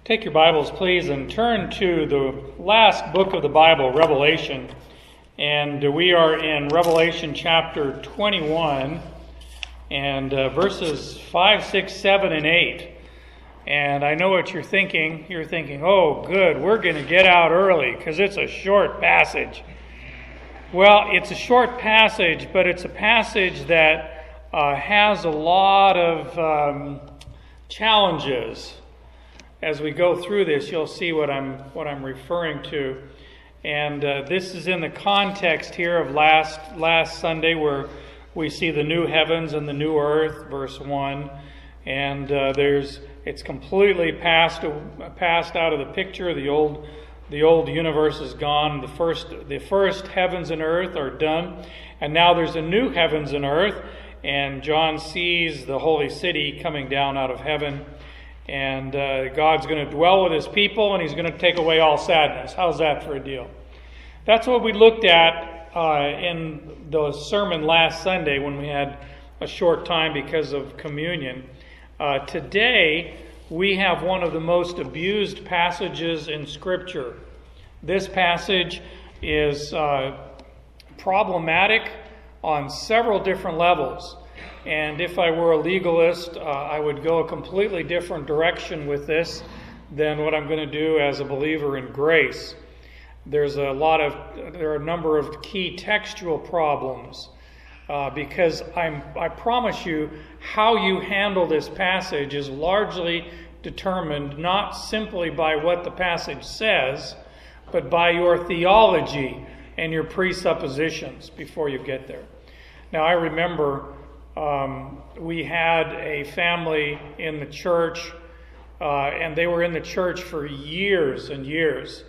Take your Bibles, please, and turn to the last book of the Bible, Revelation. And we are in Revelation chapter 21, and verses 5, 6, 7, and 8. And I know what you're thinking. You're thinking, oh, good, we're going to get out early because it's a short passage. Well, it's a short passage, but it's a passage that has a lot of challenges. As we go through this, you'll see what I'm referring to, and this is in the context here of last Sunday, where we see the new heavens and the new earth, verse 1, and it's completely passed out of the picture. The old universe is gone. The first heavens and earth are done, and now there's a new heavens and earth, and John sees the holy city coming down out of heaven. And God's going to dwell with his people, and he's going to take away all sadness. How's that for a deal? That's what we looked at in the sermon last Sunday when we had a short time because of communion. Today, we have one of the most abused passages in Scripture. This passage is problematic on several different levels. And if I were a legalist, I would go a completely different direction with this than what I'm going to do as a believer in grace. There are a number of key textual problems because I promise you, how you handle this passage is largely determined not simply by what the passage says, but by your theology and your presuppositions before you get there. Now, I remember we had a family in the church, and they were in the church for years and years.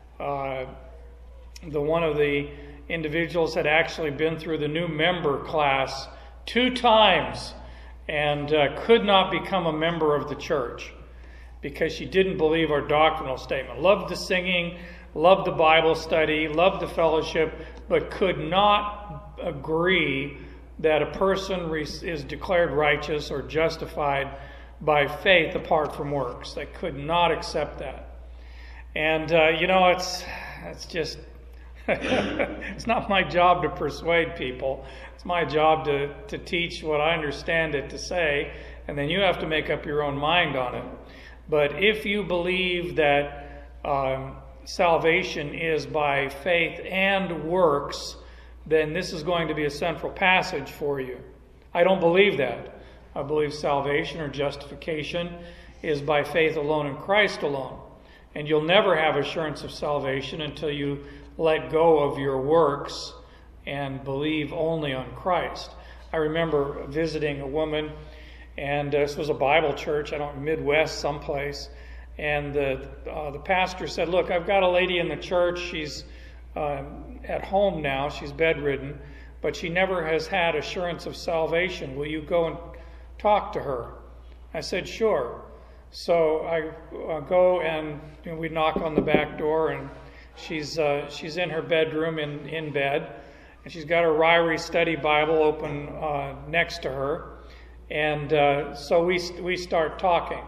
One of the individuals had actually been through the new member class 2 times and could not become a member of the church because she didn't believe our doctrinal statement. Loved the singing, loved the Bible study, loved the fellowship, but could not agree that a person is declared righteous or justified by faith apart from works. They could not accept that. And, it's just, it's not my job to persuade people. It's my job to teach what I understand it to say, and then you have to make up your own mind on it. But if you believe that salvation is by faith and works, then this is going to be a central passage for you. I don't believe that. I believe salvation or justification is by faith alone in Christ alone. And you'll never have assurance of salvation until you let go of your works and believe only on Christ. I remember visiting a woman, and this was a Bible church, Midwest someplace, and the pastor said, "Look, I've got a lady in the church. She's at home now. She's bedridden, but she never has had assurance of salvation. Will you go and talk to her?" I said, "Sure." So I go and we knock on the back door, and she's in her bedroom in bed, and she's got her Ryrie Study Bible open next to her, and so we start talking.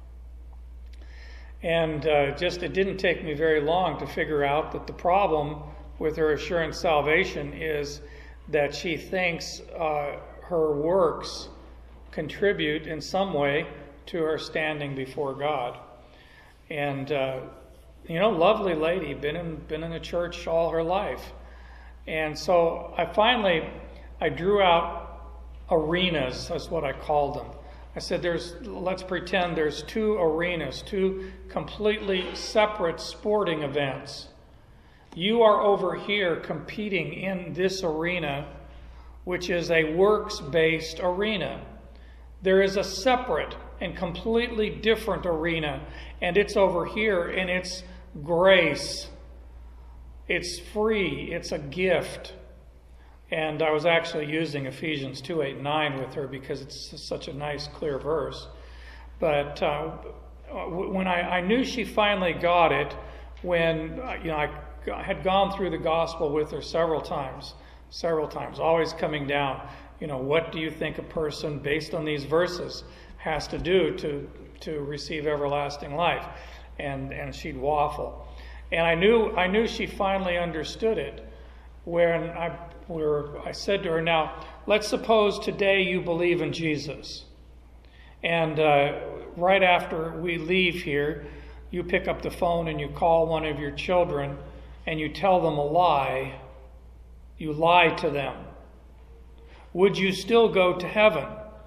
And it didn't take me very long to figure out that the problem with her assurance salvation is that she thinks her works contribute in some way to her standing before God. And lovely lady, been in the church all her life. And so I drew out arenas. That's what I called them. I said, let's pretend there's 2 arenas, 2 completely separate sporting events. You are over here competing in this arena, which is a works-based arena. There is a separate and completely different arena, and it's over here, and it's grace. It's free. It's a gift. And I was actually using Ephesians 2:8-9 with her because it's such a nice, clear verse. But when I knew she finally got it, when I had gone through the gospel with her several times, always coming down, what do you think a person, based on these verses, has to do to receive everlasting life. And she'd waffle. And I knew she finally understood it when I said to her, now, let's suppose today you believe in Jesus. And right after we leave here, you pick up the phone and you call one of your children and you tell them a lie. You lie to them. Would you still go to heaven?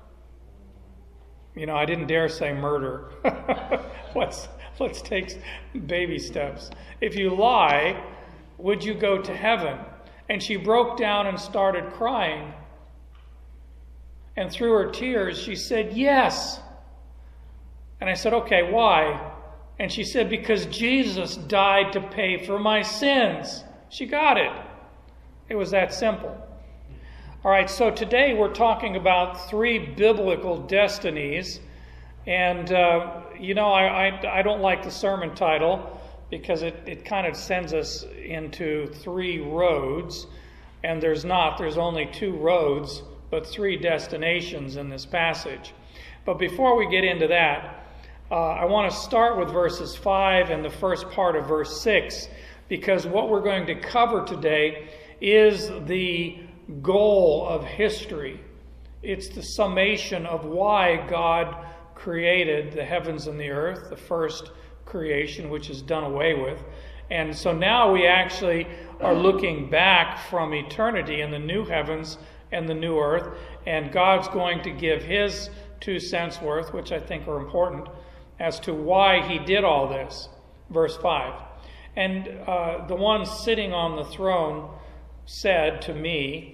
I didn't dare say murder. Let's take baby steps. If you lie, would you go to heaven? And she broke down and started crying. And through her tears, she said, yes. And I said, okay, why? And she said, because Jesus died to pay for my sins. She got it. It was that simple. All right, so today we're talking about 3 biblical destinies. And, I don't like the sermon title because it kind of sends us into 3 roads. And there's only 2 roads, but 3 destinations in this passage. But before we get into that, I want to start with verses 5 and the first part of verse 6, because what we're going to cover today is the goal of history. It's the summation of why God created the heavens and the earth, the first creation, which is done away with. And so now we actually are looking back from eternity in the new heavens and the new earth, and God's going to give his 2 cents worth, which I think are important, as to why he did all this. Verse 5. And the one sitting on the throne said to me,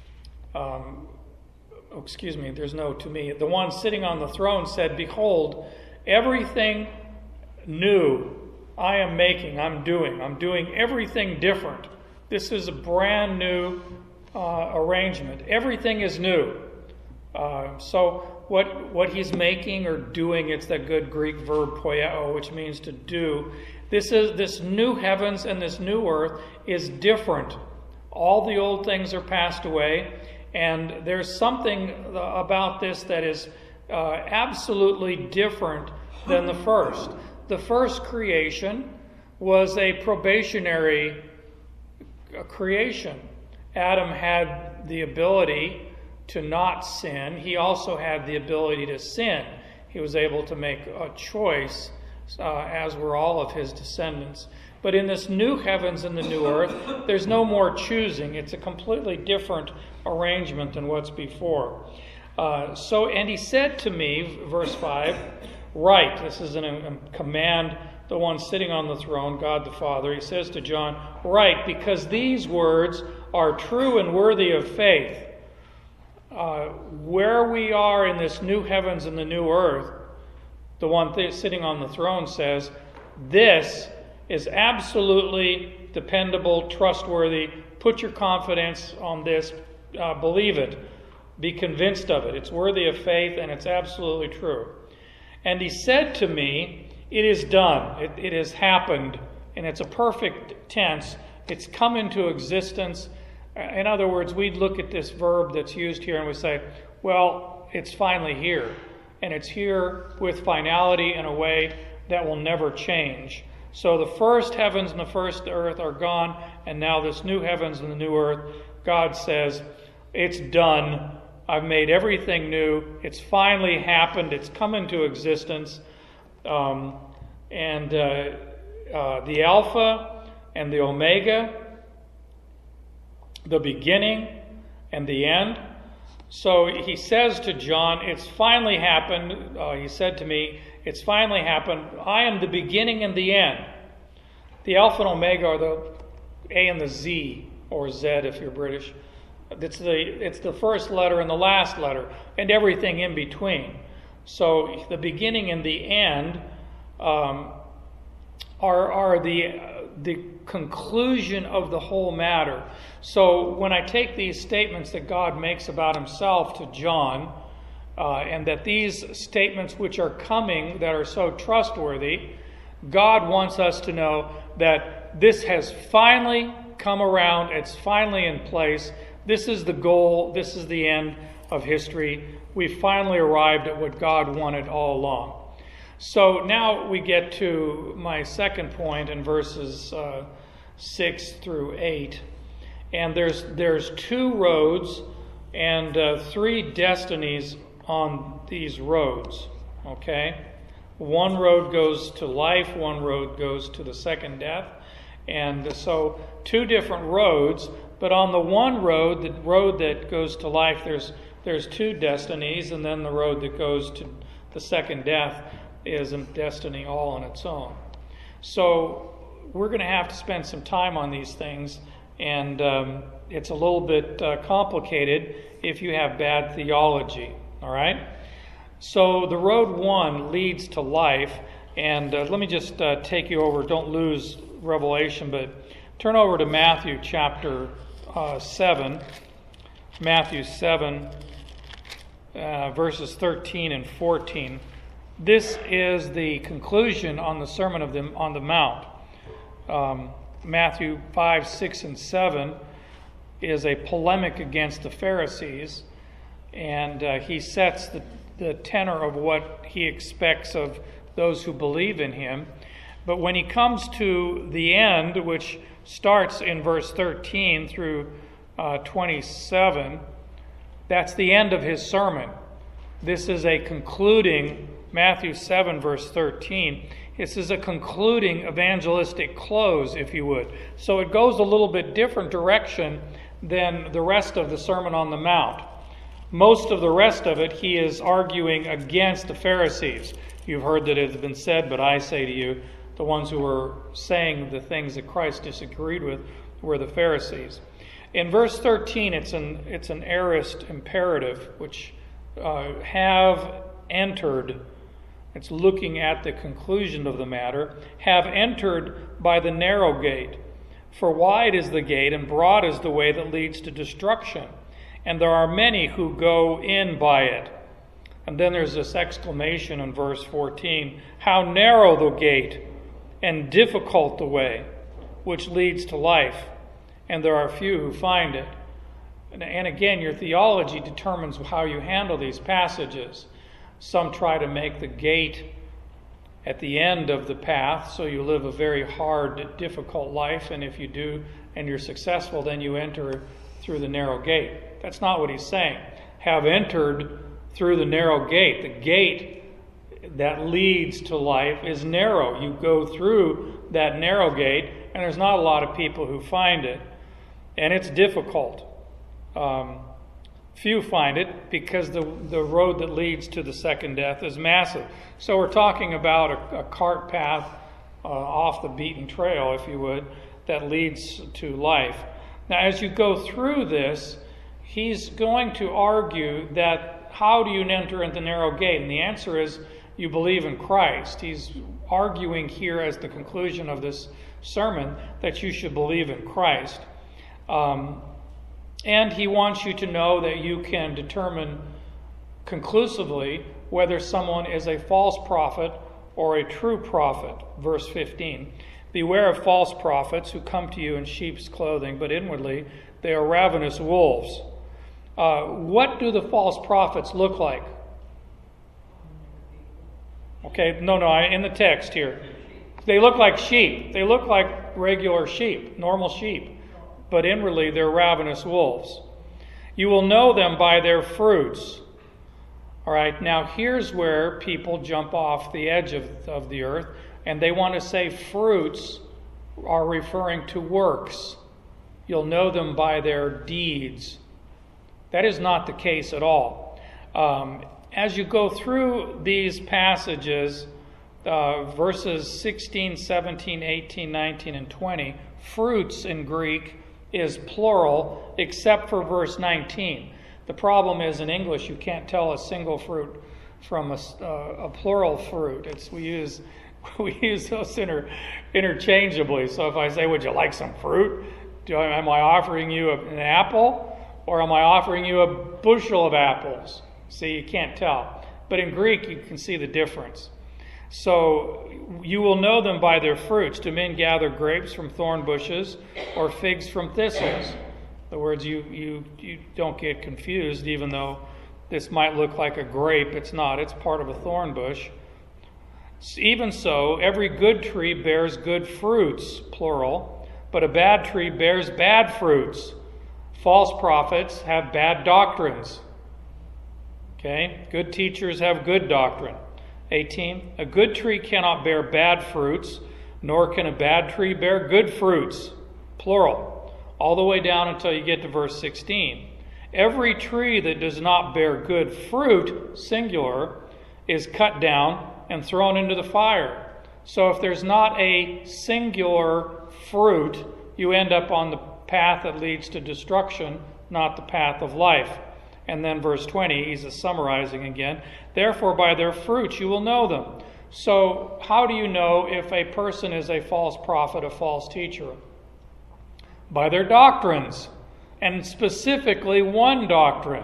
there's no to me. The one sitting on the throne said, behold, everything new I am making, I'm doing everything different. This is a brand new arrangement. Everything is new. So what he's making or doing, it's that good Greek verb poieo, which means to do. This new heavens and this new earth is different. All the old things are passed away, and there's something about this that is absolutely different than the first. The first creation was a probationary creation. Adam had the ability to not sin. He also had the ability to sin. He was able to make a choice, as were all of his descendants. But in this new heavens and the new earth, there's no more choosing. It's a completely different arrangement than what's before. And he said to me, verse 5, write. This is a command, the one sitting on the throne, God the Father. He says to John, write, because these words are true and worthy of faith. Where we are in this new heavens and the new earth, the one sitting on the throne says, this is absolutely dependable, trustworthy. Put your confidence on this. Believe it. Be convinced of it. It's worthy of faith, and it's absolutely true. And he said to me, it is done. It has happened. And it's a perfect tense. It's come into existence. In other words, we'd look at this verb that's used here and we say, well, it's finally here. And it's here with finality in a way that will never change. So the first heavens and the first earth are gone, and now this new heavens and the new earth, God says, it's done. I've made everything new. It's finally happened. It's come into existence. The Alpha and the Omega, the beginning and the end. So he says to John, it's finally happened. He said to me, it's finally happened. I am the beginning and the end. The Alpha and Omega are the A and the Z, or Z if you're British. It's the first letter and the last letter, and everything in between. So the beginning and the end are the conclusion of the whole matter. So when I take these statements that God makes about himself to John, and that these statements which are coming that are so trustworthy, God wants us to know that this has finally come around. It's finally in place. This is the goal. This is the end of history. We've finally arrived at what God wanted all along. So now we get to my second point in verses 6 through 8. And there's 2 roads and 3 destinies on these roads. Okay? One road goes to life, one road goes to the second death. And so 2 different roads, but on the one road, the road that goes to life, there's 2 destinies, and then the road that goes to the second death is a destiny all on its own. So we're going to have to spend some time on these things, and it's a little bit complicated if you have bad theology, all right? So the road 1 leads to life, and let me just take you over, don't lose Revelation, but turn over to Matthew chapter 7. Matthew 7, verses 13 and 14. This is the conclusion on the Sermon on the Mount. Matthew 5, 6, and 7 is a polemic against the Pharisees, and he sets the tenor of what he expects of those who believe in him. But when he comes to the end, which starts in verse 13 through 27, that's the end of his sermon. This is a concluding, Matthew 7, verse 13. This is a concluding evangelistic close, if you would. So it goes a little bit different direction than the rest of the Sermon on the Mount. Most of the rest of it, he is arguing against the Pharisees. You've heard that it has been said, but I say to you, the ones who were saying the things that Christ disagreed with were the Pharisees. In verse 13, it's an aorist imperative, which have entered. It's looking at the conclusion of the matter. Have entered by the narrow gate. For wide is the gate and broad is the way that leads to destruction. And there are many who go in by it. And then there's this exclamation in verse 14. How narrow the gate and difficult the way which leads to life. And there are few who find it. And again, your theology determines how you handle these passages. Some try to make the gate at the end of the path, so you live a very hard, difficult life, and if you do and you're successful, then you enter through the narrow gate. That's not what he's saying. Have entered through the narrow gate. The gate that leads to life is narrow. You go through that narrow gate, and there's not a lot of people who find it. And it's difficult. Few find it because the road that leads to the second death is massive. So we're talking about a cart path off the beaten trail, if you would, that leads to life. Now, as you go through this, he's going to argue that how do you enter into the narrow gate? And the answer is you believe in Christ. He's arguing here as the conclusion of this sermon that you should believe in Christ. And he wants you to know that you can determine conclusively whether someone is a false prophet or a true prophet. Verse 15. Beware of false prophets who come to you in sheep's clothing, but inwardly they are ravenous wolves. What do the false prophets look like? Okay, no, in the text here. They look like sheep. They look like regular sheep, normal sheep. But inwardly they're ravenous wolves. You will know them by their fruits. All right, now here's where people jump off the edge of the earth, and they want to say fruits are referring to works. You'll know them by their deeds. That is not the case at all. As you go through these passages, verses 16, 17, 18, 19, and 20, fruits in Greek is plural except for verse 19. The problem is in English you can't tell a single fruit from a plural fruit. We use those interchangeably. So if I say, would you like some fruit? Am I offering you an apple or am I offering you a bushel of apples? See, you can't tell. But in Greek you can see the difference. So you will know them by their fruits. Do men gather grapes from thorn bushes or figs from thistles? In other words, you don't get confused, even though this might look like a grape. It's not. It's part of a thorn bush. Even so, every good tree bears good fruits, plural, but a bad tree bears bad fruits. False prophets have bad doctrines. Okay? Good teachers have good doctrine. 18. A good tree cannot bear bad fruits, nor can a bad tree bear good fruits, plural, all the way down until you get to verse 16. Every tree that does not bear good fruit, singular, is cut down and thrown into the fire. So if there's not a singular fruit, you end up on the path that leads to destruction, not the path of life. And then verse 20, he's summarizing again. Therefore, by their fruits you will know them. So how do you know if a person is a false prophet, a false teacher? By their doctrines, and specifically one doctrine.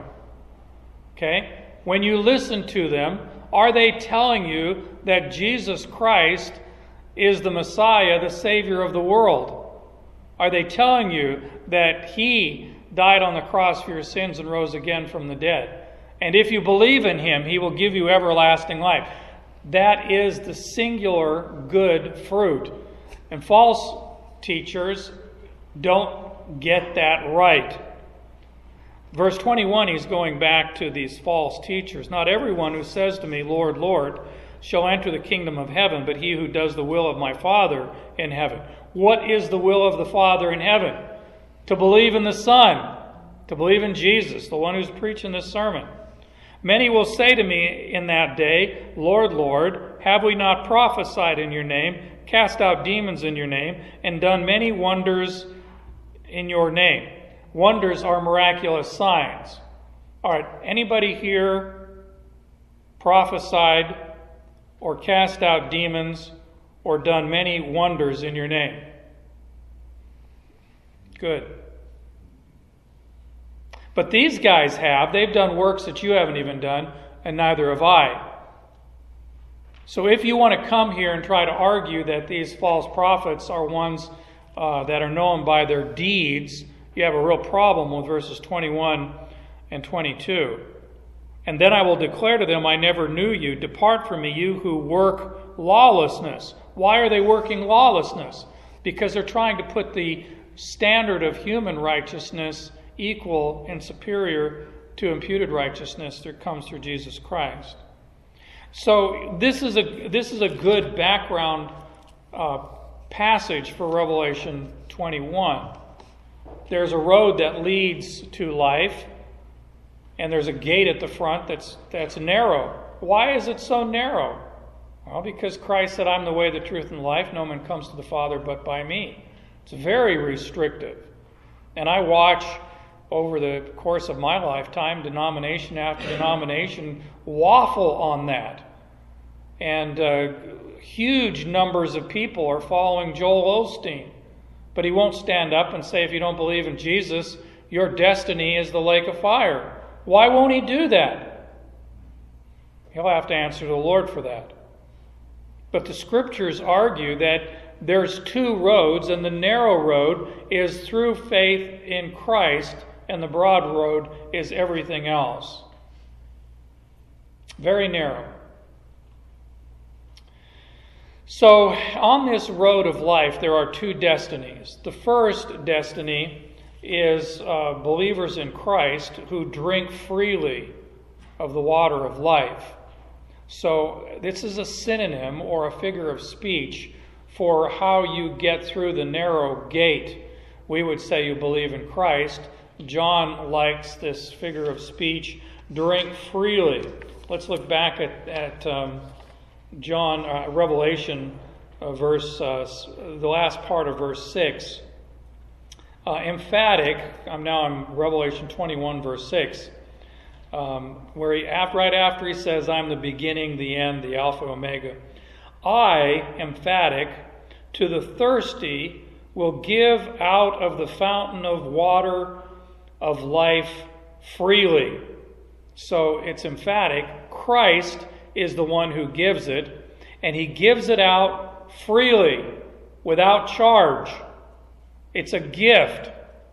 Okay? When you listen to them, are they telling you that Jesus Christ is the Messiah, the Savior of the world? Are they telling you that He died on the cross for your sins and rose again from the dead? And if you believe in Him, He will give you everlasting life. That is the singular good fruit. And false teachers don't get that right. Verse 21, he's going back to these false teachers. Not everyone who says to me, Lord, Lord, shall enter the kingdom of heaven, but he who does the will of my Father in heaven. What is the will of the Father in heaven? To believe in the Son, to believe in Jesus, the one who's preaching this sermon. Many will say to me in that day, Lord, Lord, have we not prophesied in your name, cast out demons in your name, and done many wonders in your name? Wonders are miraculous signs. All right, anybody here prophesied or cast out demons or done many wonders in your name? Good. But these guys have. They've done works that you haven't even done, and neither have I. So if you want to come here and try to argue that these false prophets are ones that are known by their deeds, you have a real problem with verses 21 and 22. And then I will declare to them, I never knew you. Depart from me, you who work lawlessness. Why are they working lawlessness? Because they're trying to put the standard of human righteousness equal and superior to imputed righteousness that comes through Jesus Christ. So this is a good background passage for Revelation 21. There's a road that leads to life, and there's a gate at the front that's narrow. Why is it so narrow? Well, because Christ said, I'm the way, the truth, and the life. No man comes to the Father but by me. It's very restrictive. And I watch over the course of my lifetime, denomination after denomination waffle on that. And huge numbers of people are following Joel Osteen. But he won't stand up and say, if you don't believe in Jesus, your destiny is the lake of fire. Why won't he do that? He'll have to answer to the Lord for that. But the Scriptures argue that there's two roads, and the narrow road is through faith in Christ, and the broad road is everything else. Very narrow. So, on this road of life, there are two destinies. The first destiny is believers in Christ who drink freely of the water of life. So, this is a synonym or a figure of speech for how you get through the narrow gate. We would say you believe in Christ. John likes this figure of speech, drink freely. Let's look back at Revelation, the last part of verse 6. Emphatic, I'm now in Revelation 21, verse 6, where right after he says, I'm the beginning, the end, the Alpha, Omega. I, emphatic, to the thirsty will give out of the fountain of water of life freely. So it's emphatic. Christ is the one who gives it, and he gives it out freely, without charge. It's a gift.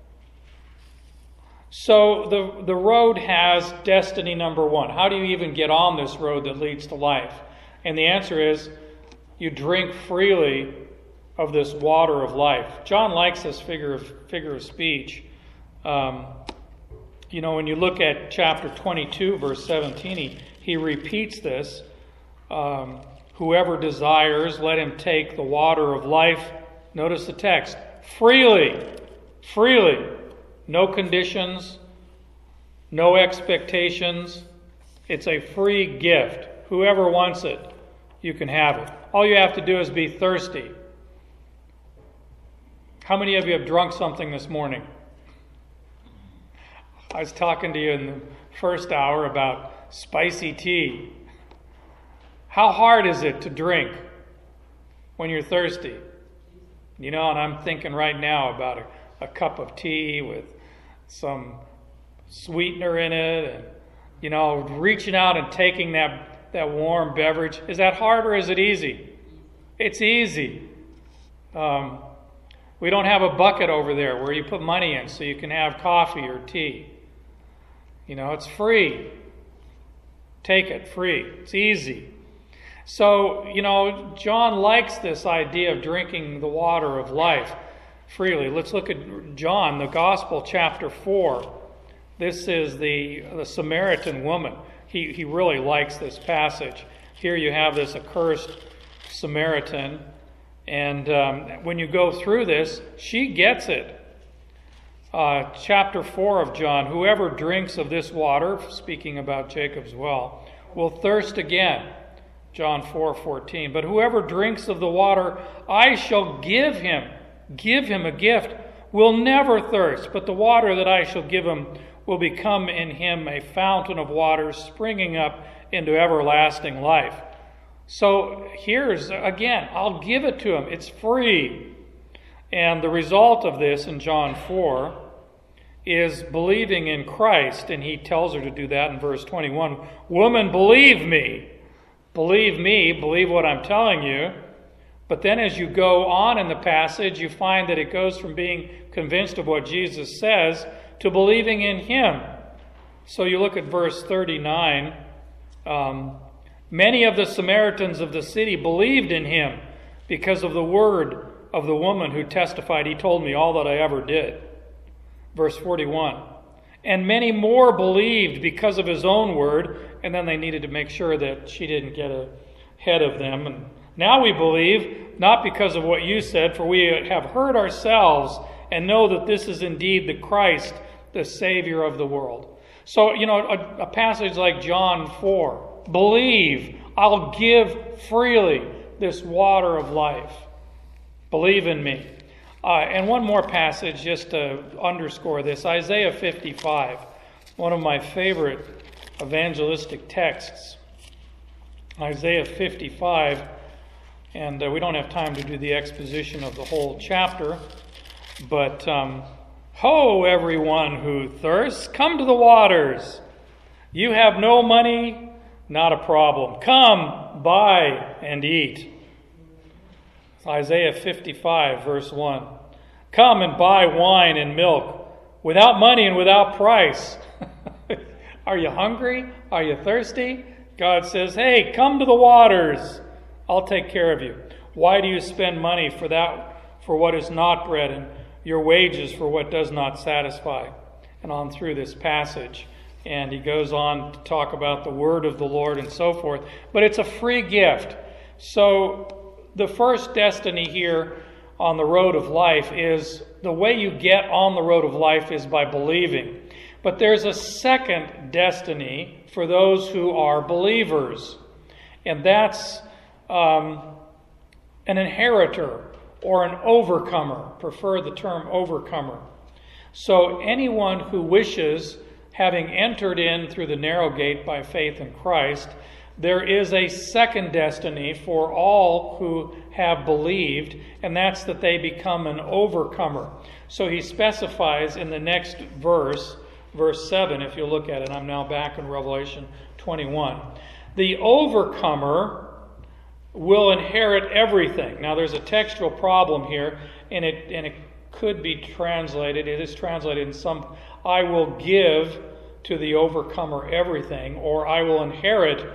So the road has destiny number one. How do you even get on this road that leads to life? And the answer is you drink freely of this water of life. John likes this figure of speech. When you look at chapter 22, verse 17, he repeats this. Whoever desires, let him take the water of life. Notice the text. Freely. Freely. No conditions. No expectations. It's a free gift. Whoever wants it, you can have it. All you have to do is be thirsty. How many of you have drunk something this morning? I was talking to you in the first hour about spicy tea. How hard is it to drink when you're thirsty? And I'm thinking right now about a cup of tea with some sweetener in it, and reaching out and taking that warm beverage. Is that hard or is it easy? It's easy. We don't have a bucket over there where you put money in so you can have coffee or tea. It's free. Take it free. It's easy. So, John likes this idea of drinking the water of life freely. Let's look at John, the Gospel, chapter 4. This is the Samaritan woman. He really likes this passage. Here you have this accursed Samaritan. And when you go through this, she gets it. Chapter 4 of John, whoever drinks of this water, speaking about Jacob's well, will thirst again. John 4:14. But whoever drinks of the water I shall give him a gift, will never thirst. But the water that I shall give him will become in him a fountain of water springing up into everlasting life. So here's, again, I'll give it to him. It's free. And the result of this in John 4 is believing in Christ. And he tells her to do that in verse 21. Woman, believe me. Believe me. Believe what I'm telling you. But then as you go on in the passage, you find that it goes from being convinced of what Jesus says to believing in him. So you look at verse 39. Many of the Samaritans of the city believed in him because of the word of the woman who testified, he told me all that I ever did. Verse 41. And many more believed because of his own word, and then they needed to make sure that she didn't get ahead of them. And now we believe, not because of what you said, for we have heard ourselves and know that this is indeed the Christ, the Savior of the world. So, a passage like John 4, believe, I'll give freely this water of life. Believe in me. And one more passage just to underscore this. Isaiah 55, one of my favorite evangelistic texts. Isaiah 55, and we don't have time to do the exposition of the whole chapter, but ho, everyone who thirsts, come to the waters. You have no money, not a problem. Come, buy and eat. Isaiah 55, verse 1. Come and buy wine and milk without money and without price. Are you hungry? Are you thirsty? God says, hey, come to the waters. I'll take care of you. Why do you spend money for what is not bread, and your wages for what does not satisfy? And on through this passage. And he goes on to talk about the word of the Lord and so forth. But it's a free gift. So the first destiny here on the road of life is, the way you get on the road of life is by believing. But there's a second destiny for those who are believers. And that's an inheritor or an overcomer. Prefer the term overcomer. So anyone who wishes, having entered in through the narrow gate by faith in Christ, there is a second destiny for all who have believed, and that's that they become an overcomer. So he specifies in the next verse, verse 7, if you look at it, I'm now back in Revelation 21. The overcomer will inherit everything. Now there's a textual problem here, and it could be translated, it is translated in some, I will give to the overcomer everything, or I will inherit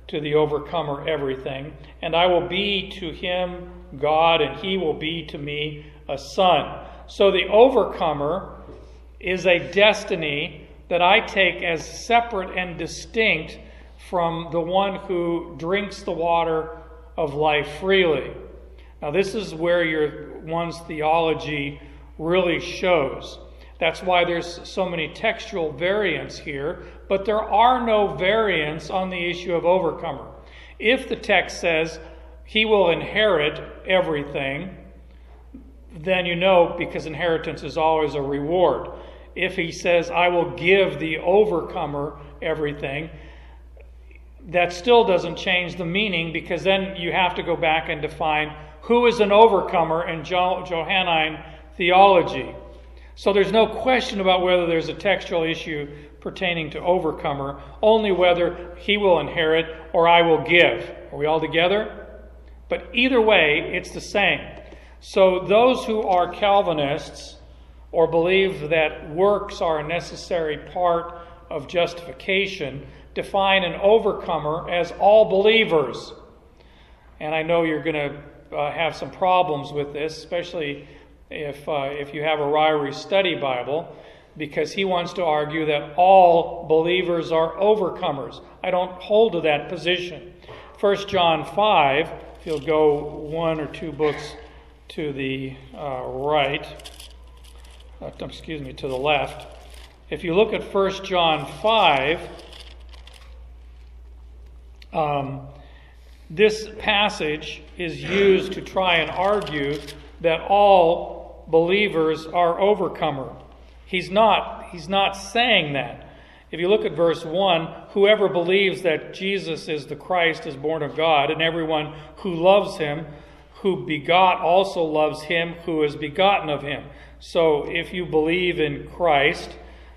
to the overcomer everything. And I will be to him God, and he will be to me a son. So the overcomer is a destiny that I take as separate and distinct from the one who drinks the water of life freely. Now this is where one's theology really shows. That's why there's so many textual variants here, but there are no variants on the issue of overcomer. If the text says he will inherit everything, then you know, because inheritance is always a reward. If he says, I will give the overcomer everything, that still doesn't change the meaning, because then you have to go back and define who is an overcomer in Johannine theology. So there's no question about whether there's a textual issue pertaining to overcomer, only whether he will inherit or I will give. Are we all together? But either way, it's the same. So those who are Calvinists or believe that works are a necessary part of justification define an overcomer as all believers. And I know you're going to have some problems with this, especially if you have a Ryrie Study Bible, because he wants to argue that all believers are overcomers. I don't hold to that position. 1 John 5, if you'll go one or two books to the to the left. If you look at 1 John 5, this passage is used to try and argue that all believers are overcomer. He's not saying that. If you look at verse 1, whoever believes that Jesus is the Christ is born of God, and everyone who loves him, who begot, also loves him who is begotten of him. So if you believe in Christ,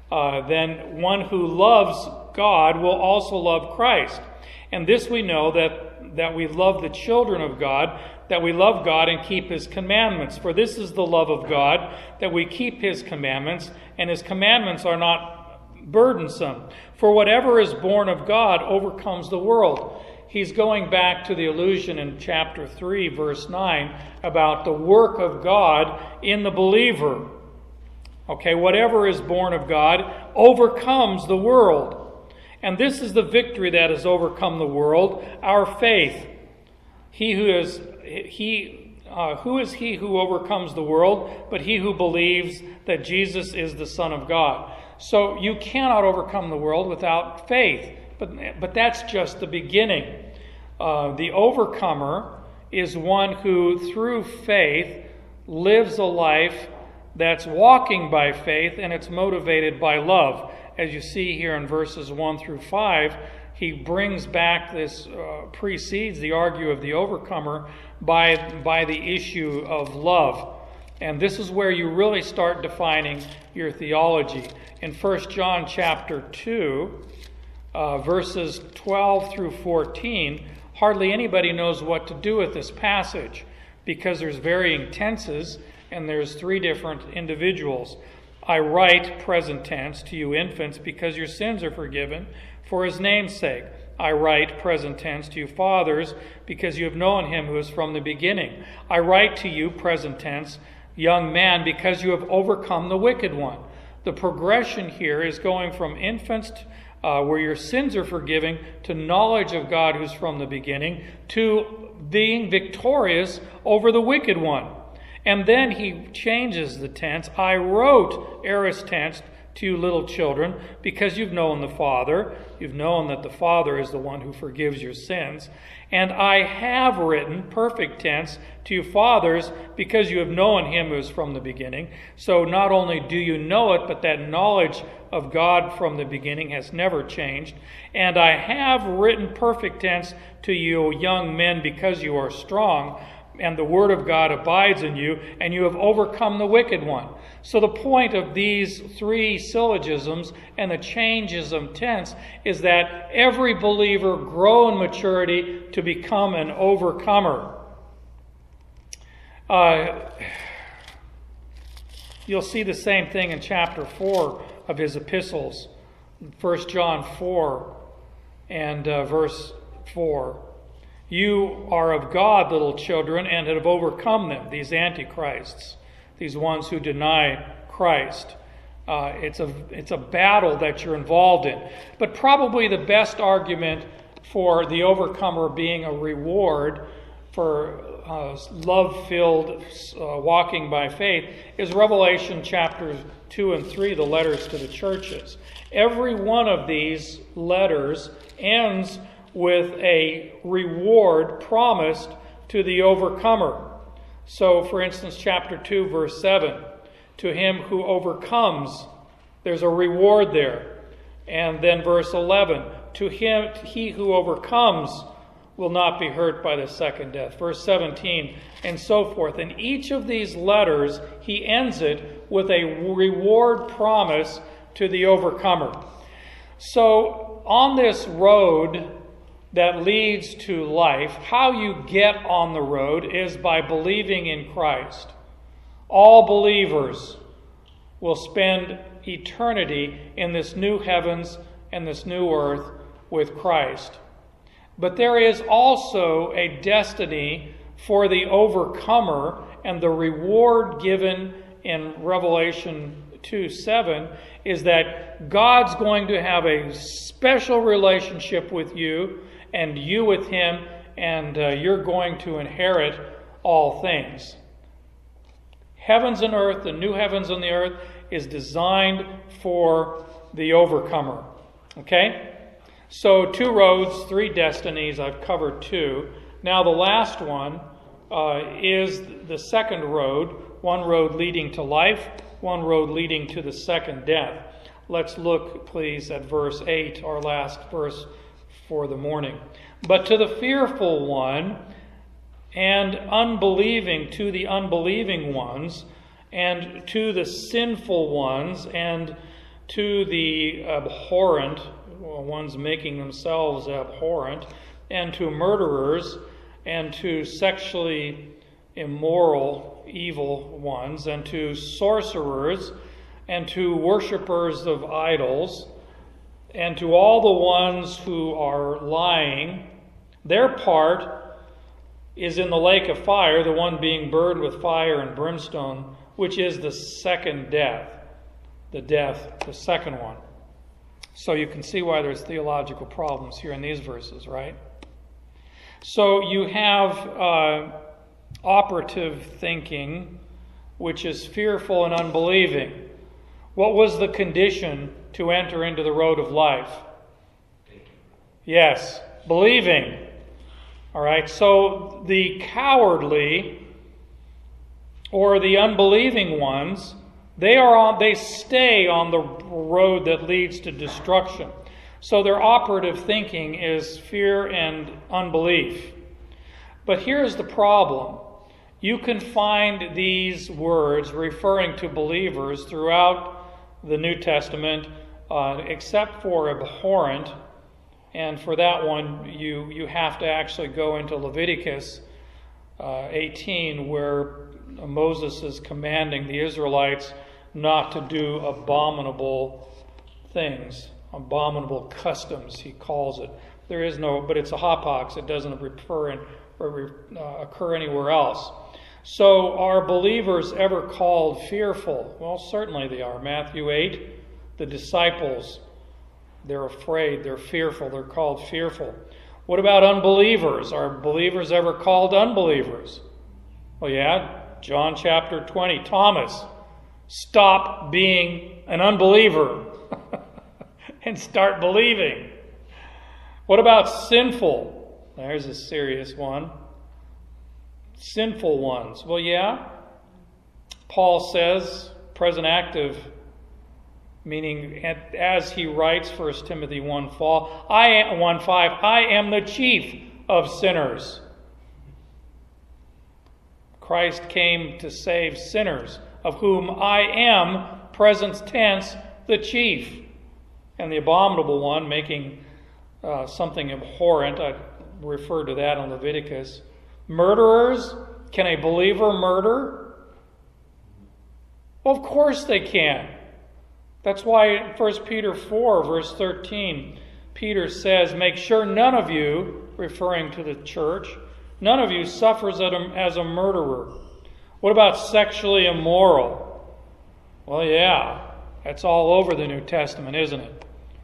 then one who loves God will also love Christ. And this we know, that we love the children of God, that we love God and keep his commandments. For this is the love of God, that we keep his commandments, and his commandments are not burdensome. For whatever is born of God overcomes the world. He's going back to the allusion in chapter 3, verse 9, about the work of God in the believer. Okay, whatever is born of God overcomes the world. And this is the victory that has overcome the world, our faith. Who is he who overcomes the world, but he who believes that Jesus is the Son of God. So you cannot overcome the world without faith, but that's just the beginning. The overcomer is one who, through faith, lives a life that's walking by faith, and it's motivated by love. As you see here in verses 1 through 5, he brings back this, precedes the argument of the overcomer by the issue of love. And this is where you really start defining your theology. In 1 John chapter 2, verses 12 through 14, hardly anybody knows what to do with this passage, because there's varying tenses and there's three different individuals. I write, present tense, to you infants, because your sins are forgiven for his name's sake. I write, present tense, to you fathers, because you have known him who is from the beginning. I write to you, present tense, young man, because you have overcome the wicked one. The progression here is going from infants, where your sins are forgiven, to knowledge of God who's from the beginning, to being victorious over the wicked one. And then he changes the tense. I wrote, aorist tense, to you little children, because you've known the Father. You've known that the Father is the one who forgives your sins. And I have written, perfect tense, to you fathers, because you have known him who is from the beginning. So not only do you know it, but that knowledge of God from the beginning has never changed. And I have written, perfect tense, to you young men, because you are strong, and the word of God abides in you, and you have overcome the wicked one. So the point of these three syllogisms and the changes of tense is that every believer grow in maturity to become an overcomer. You'll see the same thing in chapter 4 of his epistles. 1 John 4 and verse 4. You are of God, little children, and have overcome them, these antichrists, these ones who deny Christ. It's a battle that you're involved in. But probably the best argument for the overcomer being a reward for love-filled walking by faith is Revelation chapters 2 and 3, the letters to the churches. Every one of these letters ends with a reward promised to the overcomer. So, for instance, chapter 2, verse 7, to him who overcomes, there's a reward there. And then verse 11, to him, he who overcomes will not be hurt by the second death. Verse 17, and so forth. In each of these letters, he ends it with a reward promise to the overcomer. So, on this road that leads to life, how you get on the road is by believing in Christ. All believers will spend eternity in this new heavens and this new earth with Christ. But there is also a destiny for the overcomer, and the reward given in Revelation 2:7 is that God's going to have a special relationship with you and you with him, and you're going to inherit all things. Heavens and earth, the new heavens and the earth, is designed for the overcomer. Okay? So 2 roads, 3 destinies. I've covered 2. Now the last one is the second road. One road leading to life, one road leading to the second death. Let's look, please, at verse 8, our last verse for the morning. But to the fearful one and unbelieving, to the unbelieving ones, and to the sinful ones, and to the abhorrent, ones making themselves abhorrent, and to murderers, and to sexually immoral, evil ones, and to sorcerers, and to worshippers of idols, and to all the ones who are lying, their part is in the lake of fire, the one being burned with fire and brimstone, which is the second death. The second one. So you can see why there's theological problems here in these verses, right? So you have operative thinking, which is fearful and unbelieving. What was the condition to enter into the road of life? Yes, believing. All right, so the cowardly or the unbelieving ones, they stay on the road that leads to destruction. So their operative thinking is fear and unbelief. But here's the problem. You can find these words referring to believers throughout the New Testament, except for abhorrent. And for that one, you have to actually go into Leviticus 18, where Moses is commanding the Israelites not to do abominable things, abominable customs, he calls it. There is no, but it's a hapax. It doesn't occur anywhere else. So are believers ever called fearful? Well, certainly they are. Matthew 8, the disciples, they're afraid, they're fearful, they're called fearful. What about unbelievers? Are believers ever called unbelievers? Well, yeah, John chapter 20, Thomas, stop being an unbeliever and start believing. What about sinful? There's a serious one. Sinful ones. Well, yeah. Paul says, present active, meaning as he writes, 1 Timothy 1:5, I am the chief of sinners. Christ came to save sinners, of whom I am, present tense, the chief. And the abominable one, making something abhorrent, I referred to that in Leviticus. Murderers, can a believer murder? Well, of course they can. That's why in 1 Peter 4, verse 13, Peter says, make sure none of you referring to the church. None of you suffers as a murderer. What about sexually immoral? Well, yeah, that's all over the New Testament, isn't it?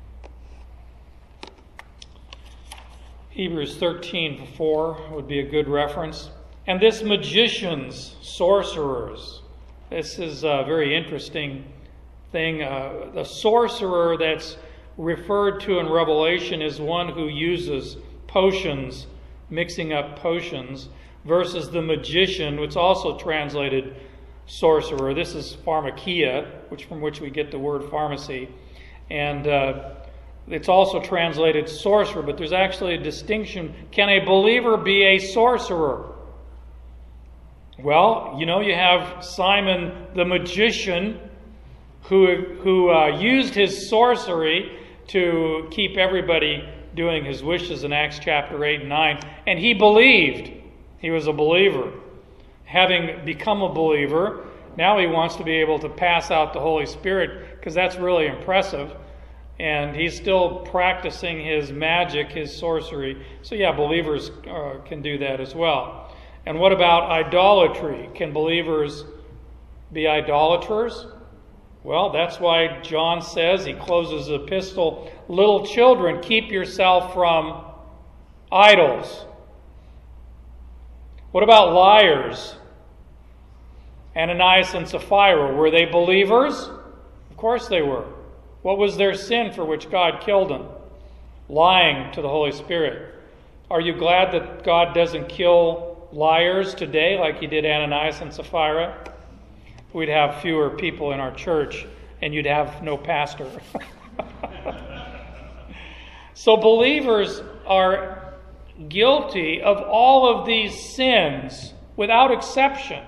Hebrews 13:4 would be a good reference. And this magicians, sorcerers. This is a very interesting thing. The sorcerer that's referred to in Revelation is one who uses potions, mixing up potions, versus the magician, which is also translated sorcerer. This is pharmakia, from which we get the word pharmacy. And it's also translated sorcerer, but there's actually a distinction. Can a believer be a sorcerer? Well, you have Simon the magician who used his sorcery to keep everybody doing his wishes in Acts chapter 8 and 9. And he believed. He was a believer. Having become a believer, now he wants to be able to pass out the Holy Spirit, because that's really impressive. And he's still practicing his magic, his sorcery. So yeah, believers can do that as well. And what about idolatry? Can believers be idolaters? Well, that's why John says, he closes the epistle, little children, keep yourself from idols. What about liars? Ananias and Sapphira, were they believers? Of course they were. What was their sin for which God killed them? Lying to the Holy Spirit. Are you glad that God doesn't kill liars today like he did Ananias and Sapphira? We'd have fewer people in our church and you'd have no pastor. So believers are guilty of all of these sins without exception.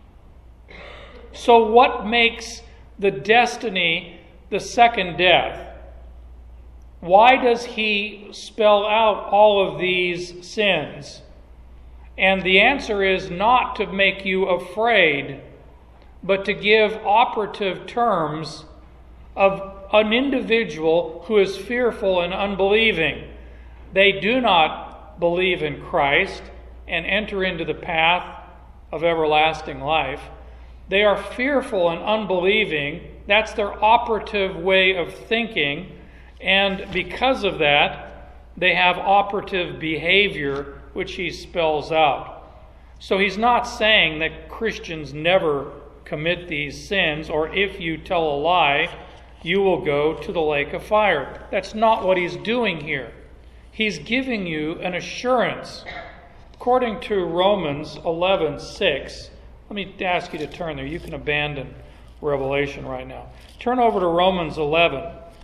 So what makes the destiny the second death? Why does he spell out all of these sins? And the answer is not to make you afraid, but to give operative terms of an individual who is fearful and unbelieving. They do not believe in Christ and enter into the path of everlasting life. They are fearful and unbelieving. That's their operative way of thinking. And because of that, they have operative behavior, which he spells out. So he's not saying that Christians never commit these sins, or if you tell a lie, you will go to the lake of fire. That's not what he's doing here. He's giving you an assurance. According to Romans 11:6, let me ask you to turn there. You can abandon Revelation right now. Turn over to Romans 11.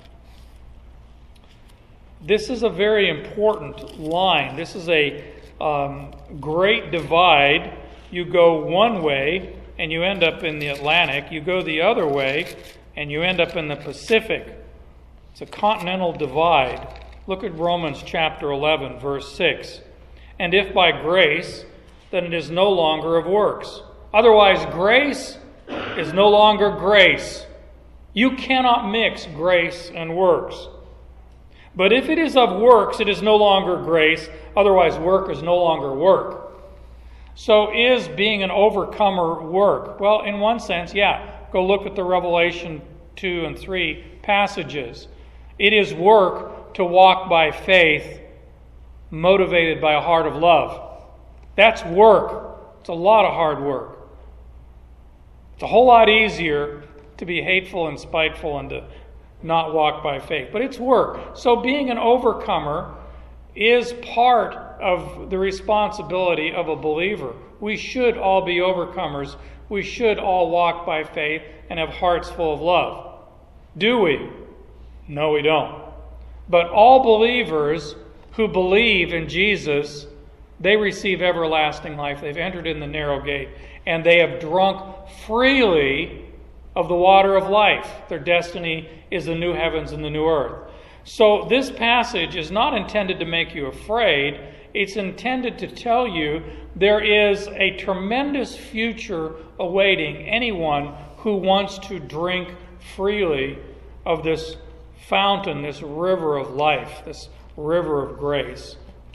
This is a very important line. This is a great divide. You go one way and you end up in the Atlantic. You go the other way and you end up in the Pacific. It's a continental divide. Look at Romans chapter 11, verse 6. And if by grace, then it is no longer of works. Otherwise, grace is no longer grace. You cannot mix grace and works. But if it is of works, it is no longer grace. Otherwise, work is no longer work. So is being an overcomer work? Well, in one sense, yeah. Go look at the Revelation 2 and 3 passages. It is work to walk by faith, motivated by a heart of love. That's work. It's a lot of hard work. It's a whole lot easier to be hateful and spiteful and to not walk by faith. But it's work. So being an overcomer is part of the responsibility of a believer. We should all be overcomers. We should all walk by faith and have hearts full of love. Do we? No, we don't. But all believers who believe in Jesus, they receive everlasting life. They've entered in the narrow gate, and they have drunk freely of the water of life. Their destiny is the new heavens and the new earth. So this passage is not intended to make you afraid. It's intended to tell you there is a tremendous future awaiting anyone who wants to drink freely of this fountain, this river of life, this river of grace.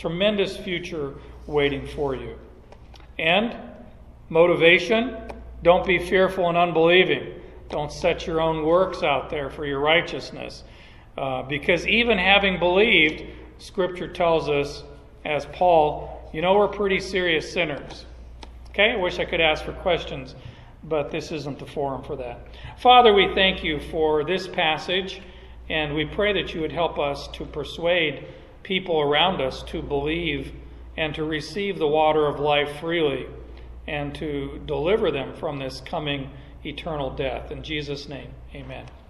tremendous future waiting for you. And motivation, don't be fearful and unbelieving. Don't set your own works out there for your righteousness. Because even having believed, Scripture tells us, as Paul, we're pretty serious sinners. Okay, I wish I could ask for questions, but this isn't the forum for that. Father, we thank you for this passage, and we pray that you would help us to persuade people around us to believe and to receive the water of life freely and to deliver them from this coming eternal death. In Jesus' name, amen.